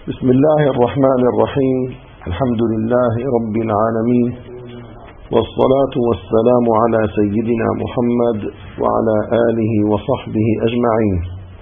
بسم الله الرحمن الرحيم. الحمد لله رب العالمين، والصلاة والسلام على سيدنا محمد وعلى آله وصحبه أجمعين.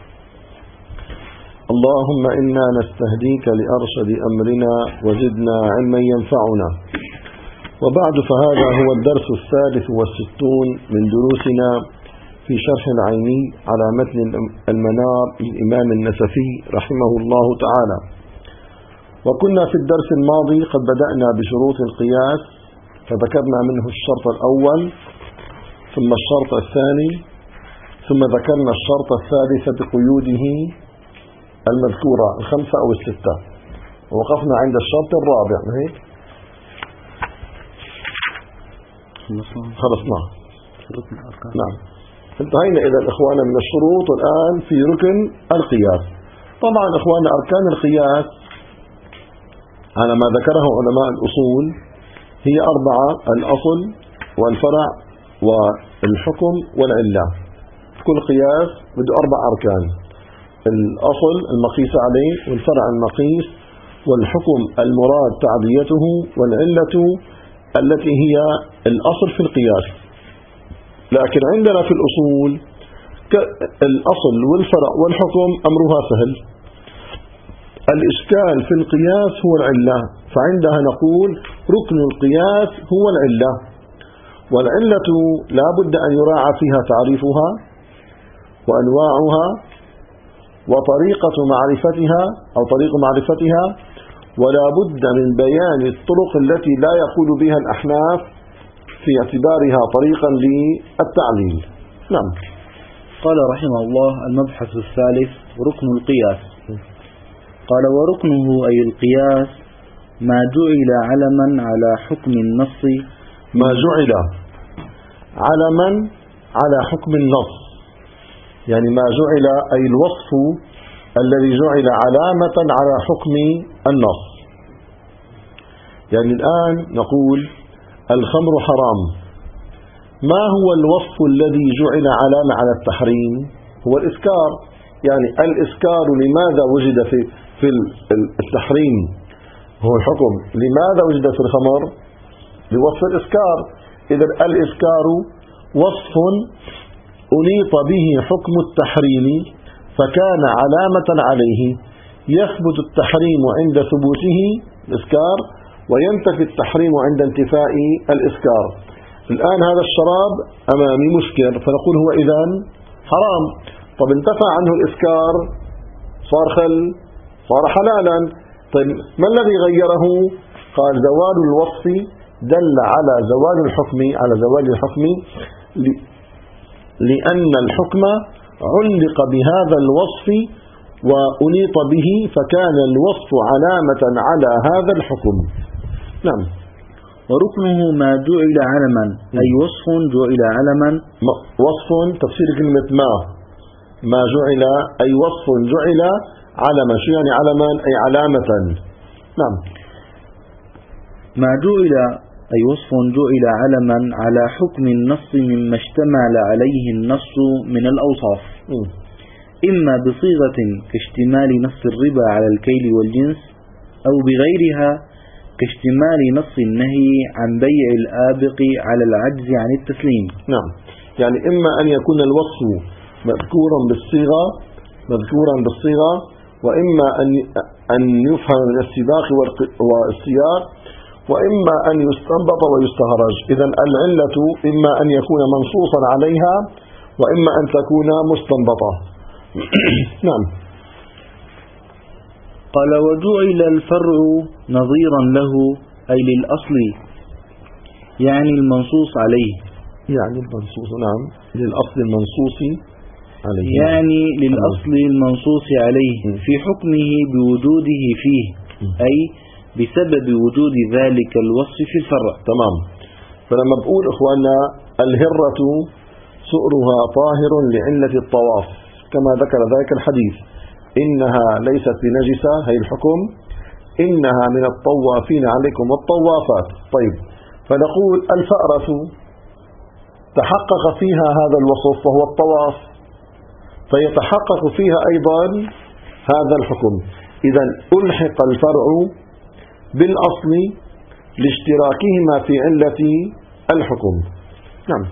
اللهم إنا نستهديك لأرشد أمرنا وزدنا علما ينفعنا. وبعد، فهذا هو الدرس 63 من دروسنا في شرح العيني على متن المنار للإمام النسفي رحمه الله تعالى. وكنا في الدرس الماضي قد بدأنا بشروط القياس، فذكرنا منه الشرط الأول ثم الشرط الثاني، ثم ذكرنا الشرط الثالث بقيوده المذكورة 5 أو 6، ووقفنا عند الشرط الرابع. هيك خلصنا. نعم، انتهينا إلى الإخوان من الشروط، والآن في ركن القياس. طبعا إخواننا، أركان القياس على ما ذكره علماء الأصول هي 4: الأصل والفرع والحكم والعلة. كل قياس بده 4 أركان: الأصل المقيس عليه، والفرع المقيس، والحكم المراد تعديته، والعلة التي هي الأصل في القياس. لكن عندنا في الأصول الأصل والفرع والحكم أمرها سهل. الإشكال في القياس هو العلة، فعندها نقول ركن القياس هو العلة، والعلة لا بد أن يراعى فيها تعريفها وأنواعها وطريقة معرفتها أو طريق معرفتها، ولا بد من بيان الطرق التي لا يقول بها الأحناف في اعتبارها طريقا للتعليل. نعم. قال رحمه الله: المبحث الثالث: ركن القياس. قال: وركنه أي القياس ما جعل علما على حكم النص. ما جعل علما على حكم النص، يعني ما جعل أي الوصف الذي جعل علامة على حكم النص. يعني الآن نقول الخمر حرام، ما هو الوصف الذي جعل علامة على التحريم؟ هو الإسكار. يعني الإسكار لماذا وجد في التحريم؟ هو الحكم. لماذا وجد في الخمر؟ لوصف الإسكار. إذا الإسكار وصف أنيط به حكم التحريم فكان علامة عليه، يثبت التحريم عند ثبوته الإسكار، وينتفي التحريم عند انتفاء الإسكار. الآن هذا الشراب أمامي مسكر، فنقول هو إذن حرام. طب انتفى عنه الإسكار، صار خل، صار حلالا. طيب ما الذي غيره؟ قال: زوال الوصف دل على زوال الحكم، لأن الحكم علق بهذا الوصف وأنيط به، فكان الوصف علامة على هذا الحكم. نعم. وركنه ما جعل علما، أي وصف جعل علما. وصف تفسير كلمة ما جعل أي وصف جعل علما. شو يعني علما؟ أي علامة. نعم. ما جعل أي وصف جعل علما على حكم النص مما اشتمل عليه النص من الأوصاف، إما بصيغة كاشتمال نص الربا على الكيل والجنس، أو بغيرها كاشتمال نص النهي عن بيع الآبق على العجز عن التسليم. نعم. يعني إما أن يكون الوصف مذكورا بالصيغة، وإما أن يفهم من السباق والسياق، وإما أن يستنبط ويستخرج. إذن العلة إما أن يكون منصوصا عليها، وإما أن تكون مستنبطة. نعم. قال: وجعل الفرع نظيرا له، أي للأصل، يعني المنصوص عليه. يعني المنصوص، نعم، للأصل المنصوص عليه، يعني للأصل المنصوص عليه في حكمه بوجوده فيه، أي بسبب وجود ذلك الوصف في الفرع. تمام. فلما بقول إخواننا الهرة سؤرها طاهر لعلة الطواف، كما ذكر ذلك الحديث: إنها ليست بنجسة، هي الحكم، إنها من الطوافين عليكم والطوافات. طيب، فنقول الفأرة تحقق فيها هذا الوصف وهو الطواف، فيتحقق فيها أيضا هذا الحكم. إذا ألحق الفرع بالأصل لاشتراكهما في علة الحكم. نعم.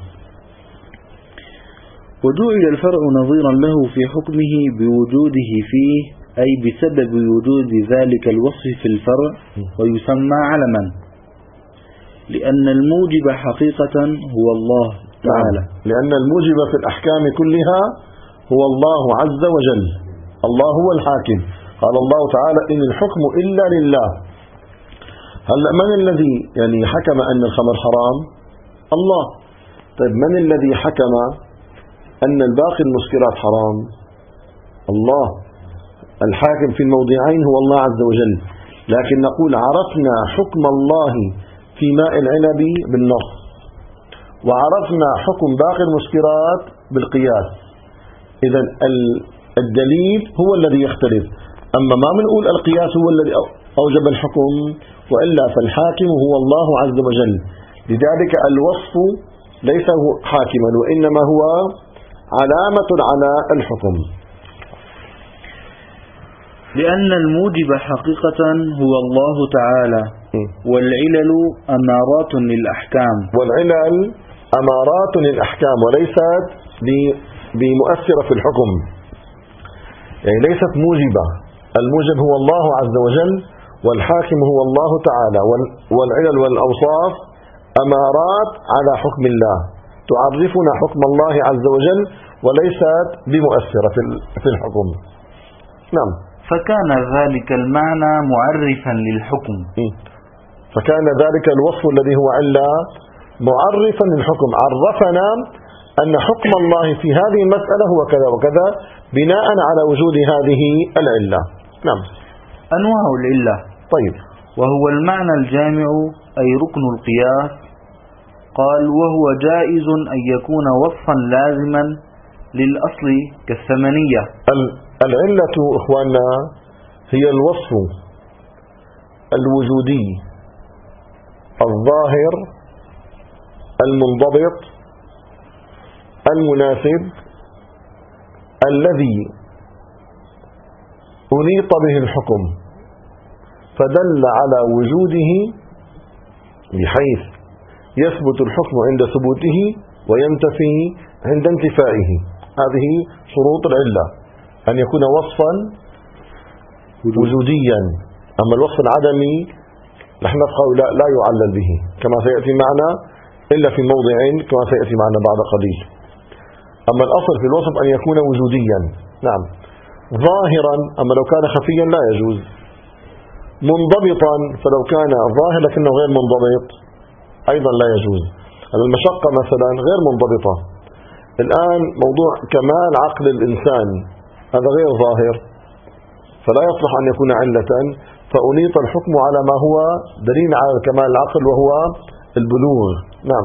وجعل الفرع نظيرا له في حكمه بوجوده فيه، أي بسبب وجود ذلك الوصف في الفرع، ويسمى علما، لأن الموجب حقيقة هو الله تعالى. لأن الموجب في الأحكام كلها هو الله عز وجل. الله هو الحاكم. قال الله تعالى: إن الحكم إلا لله. هلأ من الذي حكم أن الخمر حرام؟ الله. طيب من الذي حكم أن الباقي المسكرات حرام؟ الله. الحاكم في الموضعين هو الله عز وجل. لكن نقول عرفنا حكم الله في ماء العنب بالنص، وعرفنا حكم باقي المسكرات بالقياس. إذا الدليل هو الذي يختلف. أما ما بنقول القياس هو الذي أوجب الحكم، وإلا فالحاكم هو الله عز وجل. لذلك الوصف ليس هو حاكما، وإنما هو علامة على الحكم. لأن الموجب حقيقة هو الله تعالى، والعلل أمارات للأحكام. والعلل أمارات للأحكام وليست بمؤثرة في الحكم، ليست موجبة. الموجب هو الله عز وجل، والحاكم هو الله تعالى. والعلل والأوصاف أمارات على حكم الله، تعرفنا حكم الله عز وجل، وليست بمؤثرة في الحكم. نعم. فكان ذلك المعنى معرفا للحكم. فكان ذلك الوصف الذي هو علة معرفا للحكم، عرفنا أن حكم الله في هذه المسألة هو كذا وكذا بناء على وجود هذه العلة. نعم. أنواع العلة. طيب. وهو المعنى الجامع، أي ركن القياس. قال: وهو جائز أن يكون وصفا لازما للأصل كالثمنية. العلة إخواننا هي الوصف الوجودي الظاهر المنضبط المناسب الذي أنيط به الحكم، فدل على وجوده بحيث يثبت الحكم عند ثبوته وينتفي عند انتفائه. هذه شروط العلة، أن يكون وصفا وجوديا. أما الوصف العدمي نحن نبقى لا يعلل به، كما سيأتي معنا إلا في موضعين كما سيأتي معنا بعد قليل. أما الأصل في الوصف أن يكون وجوديا. نعم. ظاهرا، أما لو كان خفيا لا يجوز. منضبطا، فلو كان ظاهر لكنه غير منضبط أيضا لا يجوز. المشقة مثلا غير منضبطة. الآن موضوع كمال عقل الإنسان هذا غير ظاهر، فلا يصلح أن يكون علة، فأنيط الحكم على ما هو دليل على كمال العقل وهو البلوغ. نعم.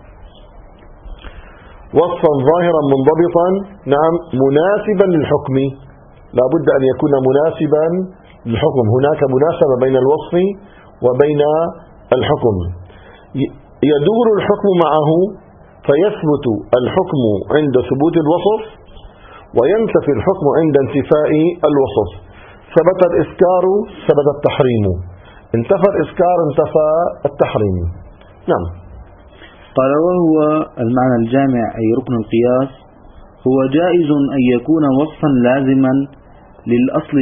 وصفا ظاهرا منضبطا، نعم، مناسبا للحكم. لا بد أن يكون مناسبا للحكم. هناك مناسبة بين الوصف وبين الحكم. يدور الحكم معه، فيثبت الحكم عند ثبوت الوصف، وينتفي الحكم عند انتفاء الوصف. ثبت الإسكار ثبت التحريم، انتفى الإسكار انتفى التحريم. نعم. قال: وهو المعنى الجامع، أي ركن القياس. هو جائز أن يكون وصفا لازما للأصل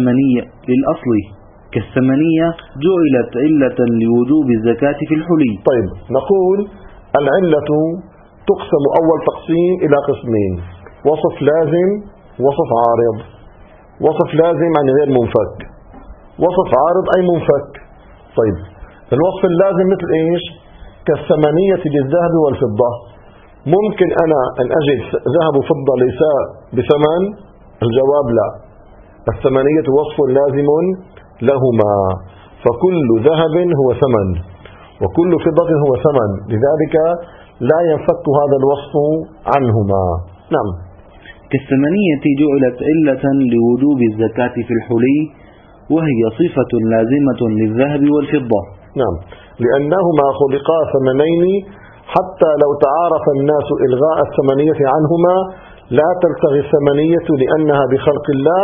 كالثمنية جعلت علة لوجوب الزكاة في الحلي. طيب، نقول العلة تقسم أول تقسيم إلى قسمين: وصف لازم، وصف عارض. وصف لازم يعني غير منفك، وصف عارض أي منفك. طيب، الوصف اللازم مثل إيش؟ كالثمنية للذهب والفضة. ممكن أنا أن أجد ذهب وفضة ليس بثمن؟ الجواب لا. الثمنية وصف لازم لهما، فكل ذهب هو ثمن وكل فضة هو ثمن، لذلك لا ينفك هذا الوصف عنهما. نعم. كالثمنية جعلت علة لوجوب الزكاة في الحلي، وهي صفة لازمة للذهب والفضة. نعم، لأنهما خلقا ثمنين، حتى لو تعارف الناس إلغاء الثمنية عنهما لا تلتغي الثمنية، لأنها بخلق الله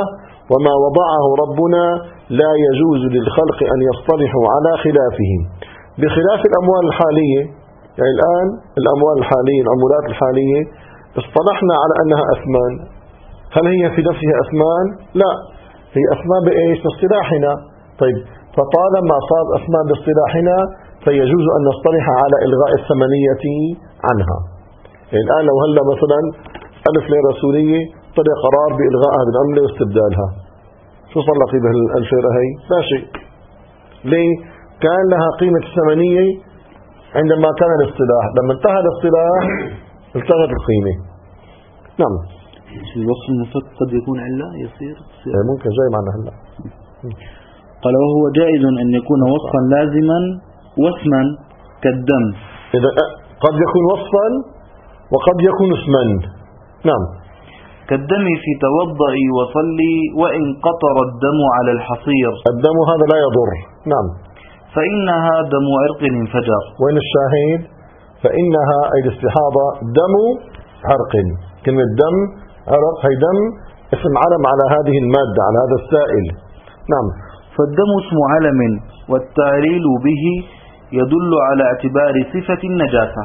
وما وضعه ربنا لا يجوز للخلق أن يصطلحوا على خلافه، بخلاف الأموال الحالية. يعني الآن الأموال الحالية، العملات الحالية اصطلحنا على أنها أثمان. هل هي في نفسها أثمان؟ لا، هي أثمان بإيش؟ باصطلاحنا. طيب، فطالما صار أثمان باصطلاحنا فيجوز أن نصطلح على إلغاء الثمنية عنها. يعني الآن لو هلا مثلا 1000 ليرة سورية طلع قرار بإلغائها بالعملة واستبدالها، شو صار لها قيمة 1000 ليرة هي؟ لا شيء. ليه؟ كان لها قيمة الثمنية عندما كان الاصطلاح، لما انتهى الاصطلاح التغت القيمة. نعم. الوصف المنفك قد يكون علة يصير ممكن جاي معنا هلا. قال وهو جائز أن يكون وصفا لازما واسما كالدم. إذا قد يكون وصفا وقد يكون اسما. نعم. كالدم في توضئ وصلي وإن قطر الدم على الحصير. الدم هذا لا يضر. نعم. فإنها دم عرق انفجر. وين الشاهد؟ فإنها أي الاستحاضة دم عرق. كلمة دم عرق هي دم اسم علم على هذه المادة، على هذا السائل. نعم. فالدم اسم علم والتعليل به يدل على اعتبار صفة النجاسة.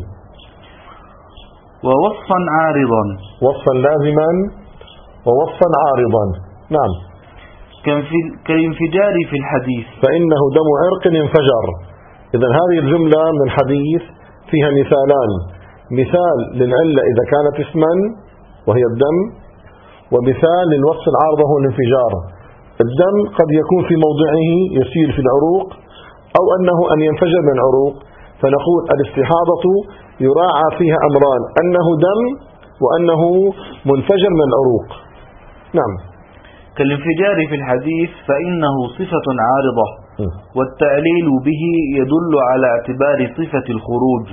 ووصفا عارضا، وصفا لازما ووصفا عارضا. نعم. كالانفجار في الحديث، فإنه دم عرق انفجر. إذن هذه الجملة من الحديث فيها مثالان: مثال للعلة إذا كانت اسما وهي الدم، ومثال للوصف العارض هو الانفجار. الدم قد يكون في موضعه يسيل في العروق، أو أنه أن ينفجر من العروق، فنقول الاستحاضة يراعى فيها أمران: أنه دم وأنه منفجر من العروق. نعم. كالانفجار في الحديث فإنه صفة عارضة، والتعليل به يدل على اعتبار صفة الخروج.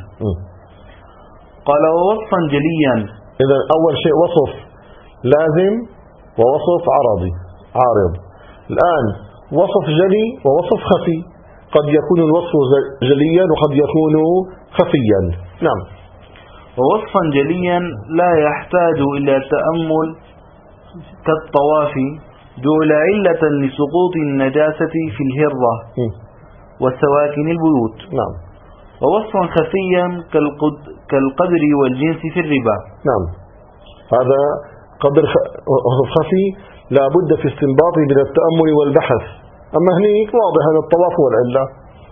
قال ووصفا جليا. إذا أول شيء وصف لازم ووصف عارض. الآن وصف جلي ووصف خفي، قد يكون الوصف جليا وقد يكون خفيا. نعم. ووصفا جليا لا يحتاج إلى تأمل كالطواف، جعل علة لسقوط النجاسة في الهرة وسواكن البيوت. نعم. ووصفا خفيا كالقدر والجنس في الربا. نعم. هذا قدر وصف خفي لا بد في استنباطه من التأمل والبحث، أما هنيك واضح هذا الطواف والعلة.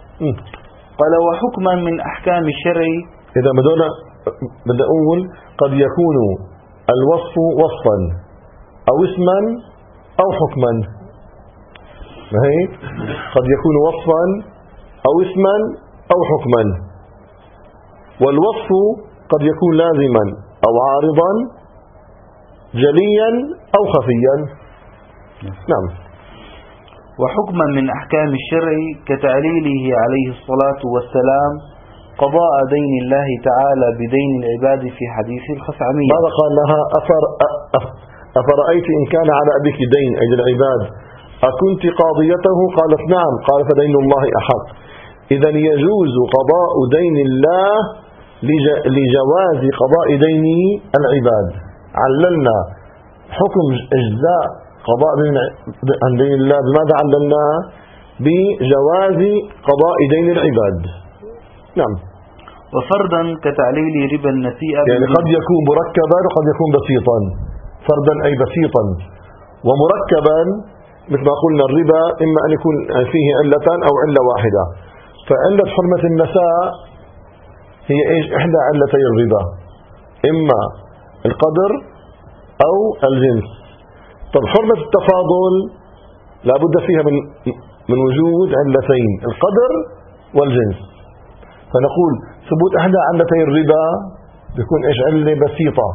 قال وحكما من أحكام الشرع. إذا بدأ أقول قد يكون الوصف وصفا أو اسما أو حكما. ما هيك؟ قد يكون وصفا أو اسما أو حكما. والوصف قد يكون لازما أو عارضا، جليا أو خفيا. نعم. وحكما من أحكام الشرع كتعليله عليه الصلاة والسلام قضاء دين الله تعالى بدين العباد في حديث الخثعمية. ماذا قال لها؟ أفرأيت إن كان على أبيك دين أي العباد أكنت قاضيته؟ قالت نعم. قال فدين الله أحق. إذن يجوز قضاء دين الله لجواز قضاء دين العباد. عللنا حكم إجزاء قضاء عن دين الله بماذا عللنا؟ بجواز قضاء دين العباد. نعم. وفردا كتعليل ربا النسيئة، يعني قد يكون مركبا وقد يكون بسيطا. فردا أي بسيطا، ومركبا مثل ما قلنا الربا إما أن يكون فيه علة أو علة واحدة. فعلة حرمة النساء هي إيش؟ إحدى علتي الربا، إما القدر أو الجنس. طب حرمة التفاضل لا بد فيها من وجود علتين: القدر والجنس. فنقول ثبوت إحدى علتي الربا بيكون إيش؟ علة بسيطة.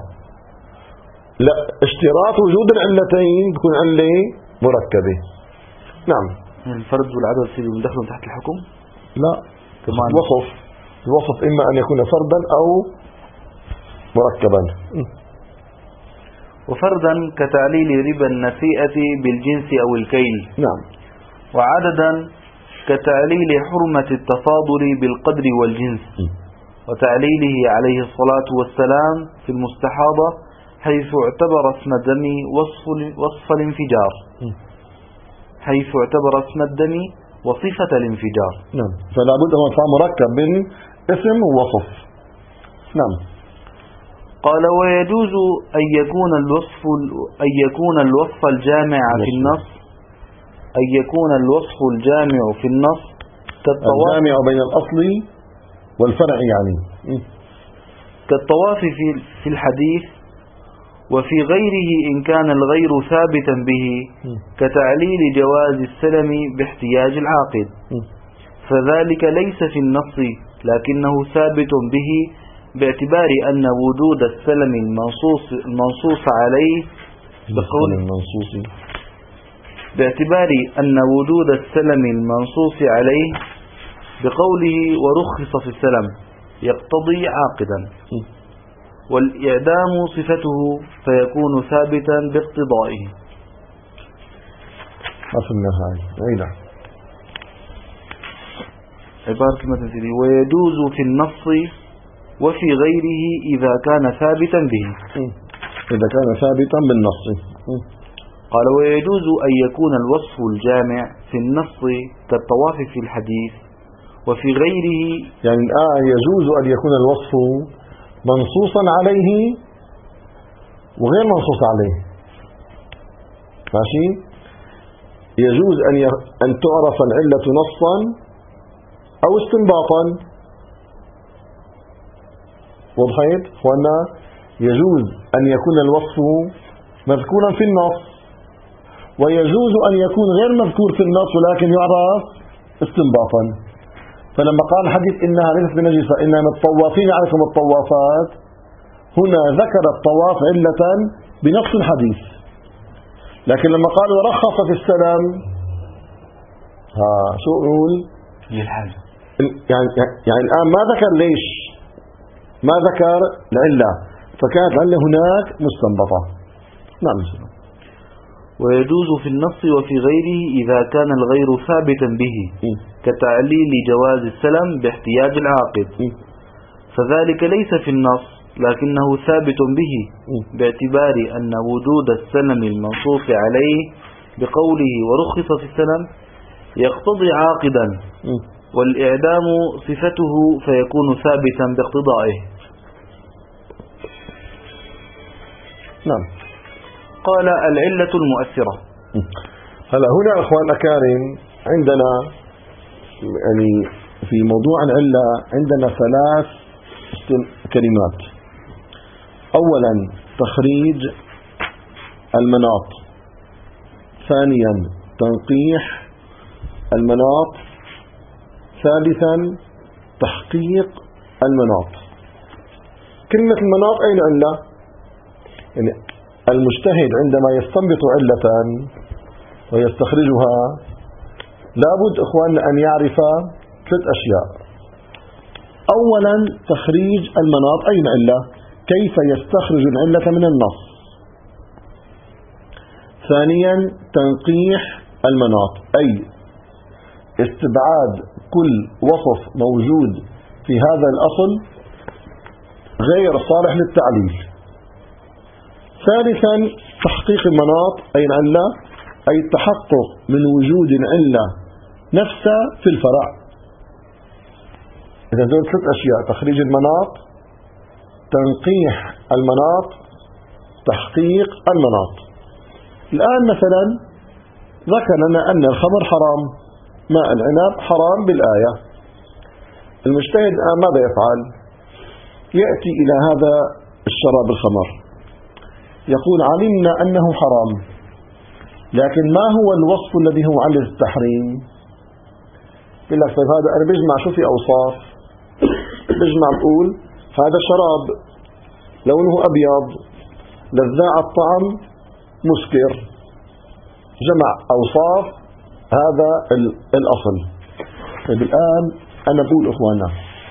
لا، اشتراط وجود العلتين بيكون علة مركبة. نعم. الفرد والعدد يصيروا دخلوا تحت الحكم؟ لا، كمان الوصف إما أن يكون فردا أو مركبا. وفردا كتعليل ربا النسيئة بالجنس أو الكيل. نعم. وعددا كتعليل حرمة التفاضل بالقدر والجنس. وتعليله عليه الصلاة والسلام في المستحاضة حيث اعتبر اسم الدم وصف الانفجار، حيث اعتبر اسم الدم وصفة الانفجار. نعم، فلا بد أن يكون مركب من اسم ووصف. نعم. قال ويجوز أن يكون الوصف الجامع في النص، أن يكون الوصف الجامع في النص الجامع بين الأصل والفرع، يعني كالطواف في الحديث، وفي غيره إن كان الغير ثابتا به، كتعليل جواز السلم باحتياج العاقد، فذلك ليس في النص لكنه ثابت به باعتبار أن وجود السلم المنصوص عليه بقوله ورخص في السلم يقتضي عاقدا، والإعدام صفته فيكون ثابتا باقتضائه. عبارة مثل ويجوز في النص وفي غيره إذا كان ثابتا به، إذا كان ثابتا بالنص. قال ويجوز أن يكون الوصف الجامع في النص كالطواف في الحديث، وفي غيره يعني الآن يجوز أن يكون الوصف منصوصا عليه وغير منصوص عليه. ماشي، يجوز أن تعرف العلة نصا أو استنباطا. وضحيت أخوانا؟ يجوز أن يكون الوصف مذكورا في النص، ويجوز أن يكون غير مذكور في النص ولكن يعرف استنباطا. فلما قال الحديث إنها ليست بنجسة إنها من الطوافين عليكم الطوافات، هنا ذكر الطواف علة بنص الحديث، لكن لما قال ورخص في السلام شو يقول؟ للحاجة. يعني الآن ما ذكر ليش، ما ذكر العلة، فكانت العلة هناك مستنبطة. نعم. ويجوز في النص وفي غيره إذا كان الغير ثابتا به، كتعليل جواز السلم باحتياج العاقد، فذلك ليس في النص لكنه ثابت به باعتبار أن وجود السلم المنصوص عليه بقوله ورخص في السلم يقتضي عاقدا، والإعدام صفته فيكون ثابتا باقتضائه. نعم. قال العلة المؤثرة. هلا هنا أخوان الأكارم عندنا يعني في موضوع العلة عندنا 3 كلمات. أولا تخريج المناط، ثانيا تنقيح المناط، ثالثا تحقيق المناط. كلمة المناط أين علة؟ يعني المجتهد عندما يستنبط علة ويستخرجها لابد إخواننا أن يعرف 3 أشياء. أولا تخريج المناط أين علة؟ كيف يستخرج العلة من النص. ثانيا تنقيح المناط، أي استبعاد كل وصف موجود في هذا الأصل غير صالح للتعليل. ثالثا تحقيق المناط أي العلة، أي التحقق من وجود العلة نفسها في الفرع. إذا دول 3 أشياء: تخريج المناط، تنقيح المناط، تحقيق المناط. الآن مثلا ذكر لنا أن الخمر حرام، ماء العنب حرام بالآية. المجتهد ماذا يفعل؟ يأتي إلى هذا الشراب الخمر يقول علمنا أنه حرام، لكن ما هو الوصف الذي هو علة التحريم؟ يقول لك طيب هذا أنا بجمع شو في أوصاف، بجمع بقول هذا شراب لونه أبيض لذاع الطعم مسكر، جمع أوصاف هذا الأصل. طيب الآن أنا بقول إخوانا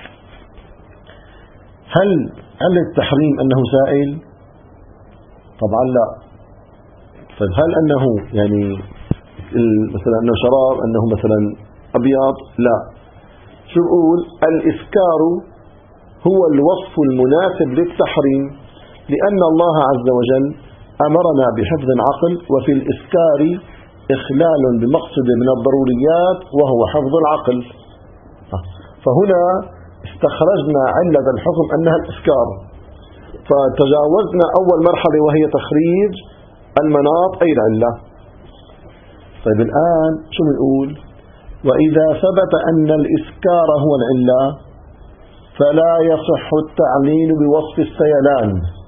هل علة التحريم أنه سائل؟ طبعا لا. طيب هل أنه يعني مثلا أنه شراب أنه مثلا أبيض؟ لا. شو بقول؟ الإسكار هو الوصف المناسب للتحريم، لأن الله عز وجل أمرنا بحفظ العقل، وفي الإسكار إخلال بمقصد من الضروريات وهو حفظ العقل. فهنا استخرجنا علة الحكم أنها الإسكار، فتجاوزنا أول مرحلة وهي تخريج المناط أي العلة. طيب الآن شو بنقول؟ وإذا ثبت أن الإسكار هو العلة فلا يصح التعليل بوصف السيلان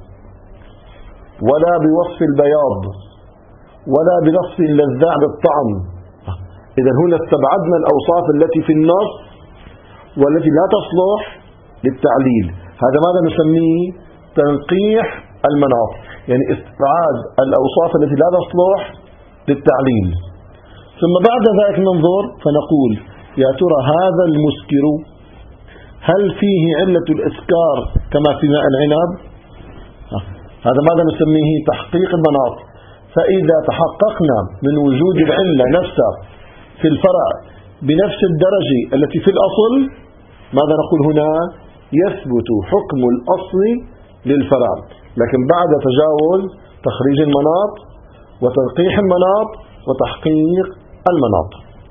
ولا بوصف البياض ولا بنصف اللذاع بالطعم. إذا هنا استبعدنا الأوصاف التي في النص والتي لا تصلح للتعليل. هذا ماذا نسميه؟ تنقيح المناط، يعني استبعاد الأوصاف التي لا تصلح للتعليل. ثم بعد ذلك ننظر فنقول يا ترى هذا المسكر هل فيه علة الإسكار كما في ماء العنب؟ هذا ماذا نسميه؟ تحقيق المناط. فإذا تحققنا من وجود العلة نفسها في الفرع بنفس الدرجة التي في الأصل، ماذا نقول هنا؟ يثبت حكم الأصل للفرع، لكن بعد تجاوز تخريج المناط وتنقيح المناط وتحقيق المناط.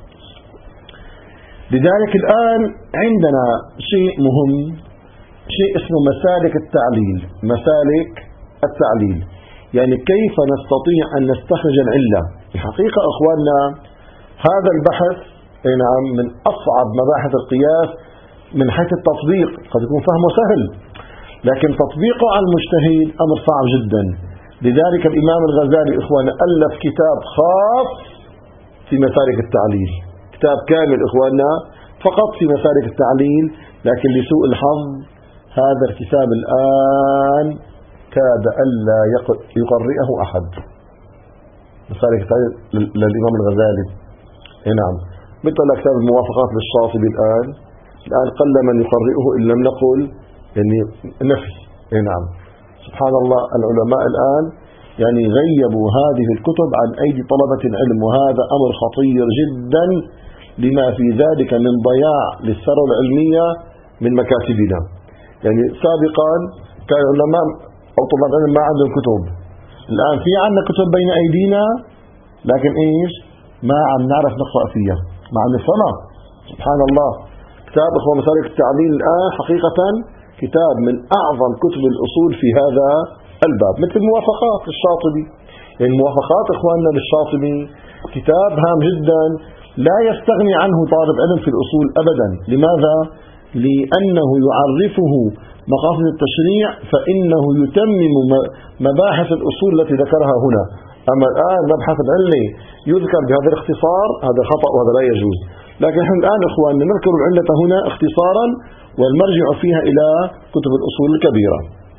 لذلك الآن عندنا شيء مهم، شيء اسمه مسالك التعليل. مسالك التعليل يعني كيف نستطيع أن نستخرج العلة. الحقيقة أخواننا هذا البحث نعم من أصعب مباحث القياس من حيث التطبيق. قد يكون فهمه سهل لكن تطبيقه على المجتهد أمر صعب جدا. لذلك الإمام الغزالي إخوانا ألف كتاب خاص في مسالك التعليل، كتاب كامل إخواننا فقط في مسالك التعليل، لكن لسوء الحظ هذا الكتاب الآن كاد ألا يقرئه أحد. مسالك التعليل للإمام الغزالي نعم، مثل كتاب الموافقات للشاطبي الآن قل من يقرئه إن لم نقل يعني نفي. نعم سبحان الله، العلماء الآن يعني غيبوا هذه الكتب عن أيدي طلبة العلم، وهذا أمر خطير جدا لما في ذلك من ضياع للثروة العلمية من مكاتبنا. يعني سابقا كان العلماء أو طلاب العلم ما عندهم كتب، الآن في عندنا كتب بين أيدينا لكن إيش؟ ما عم نعرف نقرأ فيها، ما عم نفهمها. سبحان الله، كتاب إخوة مسالك التعليل الآن حقيقة كتاب من أعظم كتب الأصول في هذا الباب، مثل الموافقات للشاطبي. يعني الموافقات إخواننا للشاطبي كتاب هام جدا لا يستغني عنه طالب علم في الأصول أبدا. لماذا؟ لأنه يعرفه مقاصد التشريع، فإنه يتمم مباحث الأصول التي ذكرها هنا. أما الآن مبحث العلة يذكر بهذا الاختصار هذا خطأ وهذا لا يجوز. لكن نحن الآن إخواننا نذكر العلة هنا اختصارا والمرجع فيها إلى كتب الأصول الكبيرة.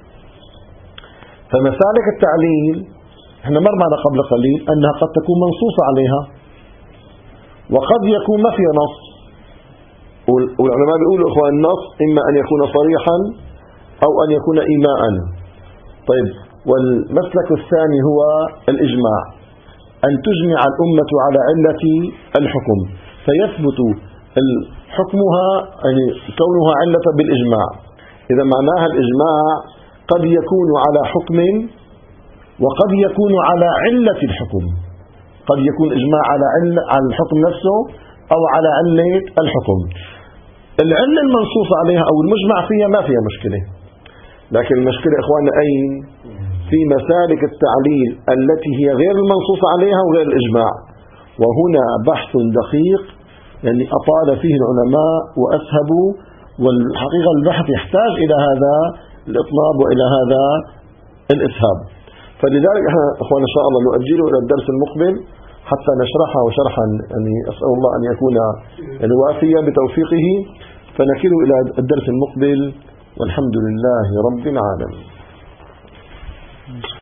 فمسالك التعليل احنا مر معنا قبل قليل أنها قد تكون منصوصة عليها وقد يكون ما فيها نص، والعلماء بيقولوا إخوان النص إما أن يكون صريحا أو أن يكون إيماء. طيب، والمسلك الثاني هو الإجماع، أن تجمع الأمة على علة الحكم فيثبت حكمها يعني كونها علة بالإجماع. إذا معناها الإجماع قد يكون على حكم وقد يكون على علة الحكم، قد يكون إجماع على الحكم نفسه أو على علة الحكم. العلة المنصوص عليها أو المجمع فيها ما فيها مشكلة، لكن المشكلة إخواننا أين؟ في مسالك التعليل التي هي غير المنصوص عليها وغير الإجماع، وهنا بحث دقيق يعني أطال فيه العلماء وأسهبوا، والحقيقة البحث يحتاج إلى هذا الإطناب وإلى هذا الإسهاب. فلذلك احنا أخوان إن شاء الله نؤجله إلى الدرس المقبل حتى نشرحه شرحا يعني أسأل الله أن يكون يعني وافيا بتوفيقه، فنكله إلى الدرس المقبل، والحمد لله رب العالمين.